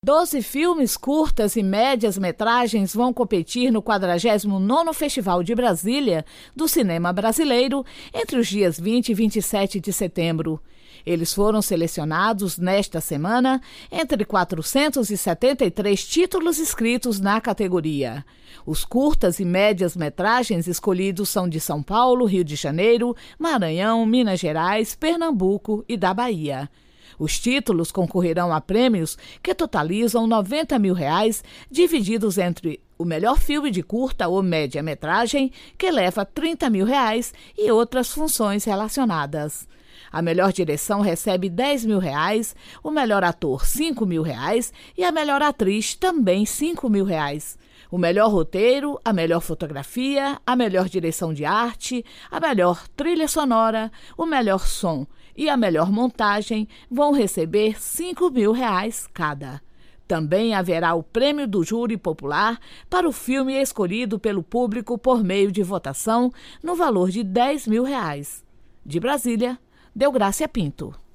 12 filmes, curtas e médias-metragens vão competir no 49º Festival de Brasília do Cinema Brasileiro entre os dias 20 e 27 de setembro. Eles foram selecionados nesta semana entre 473 títulos inscritos na categoria. Os curtas e médias-metragens escolhidos são de São Paulo, Rio de Janeiro, Maranhão, Minas Gerais, Pernambuco e da Bahia. Os títulos concorrerão a prêmios que totalizam R$90 mil, divididos entre o melhor filme de curta ou média-metragem, que leva R$30 mil, e outras funções relacionadas. A melhor direção recebe R$10 mil, o melhor ator R$5 mil e a melhor atriz também R$5 mil. O melhor roteiro, a melhor fotografia, a melhor direção de arte, a melhor trilha sonora, o melhor som e a melhor montagem vão receber R$5 mil cada. Também haverá o prêmio do júri popular para o filme escolhido pelo público por meio de votação no valor de R$10 mil. De Brasília, Deográcia Pinto.